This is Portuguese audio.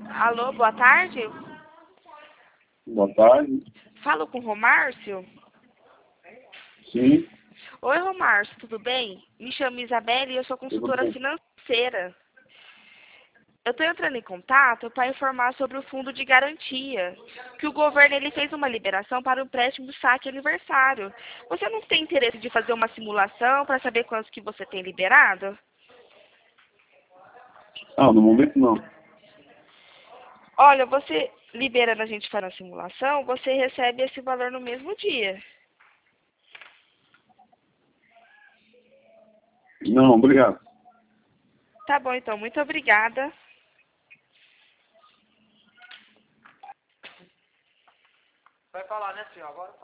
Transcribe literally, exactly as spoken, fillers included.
Alô, boa tarde. Boa tarde. Falo com o Romárcio? Sim. Oi, Romárcio, tudo bem? Me chamo Isabelle e eu sou Tudo consultora bem. financeira. Eu estou entrando em contato para informar sobre o fundo de garantia, que o governo ele fez uma liberação para o empréstimo saque aniversário. Você não tem interesse de fazer uma simulação para saber quantos que você tem liberado? Ah, no momento não. Olha, você liberando a gente para a simulação, você recebe esse valor no mesmo dia. Não, obrigado. Tá bom, então. Muito obrigada. Vai falar, né, senhor? Agora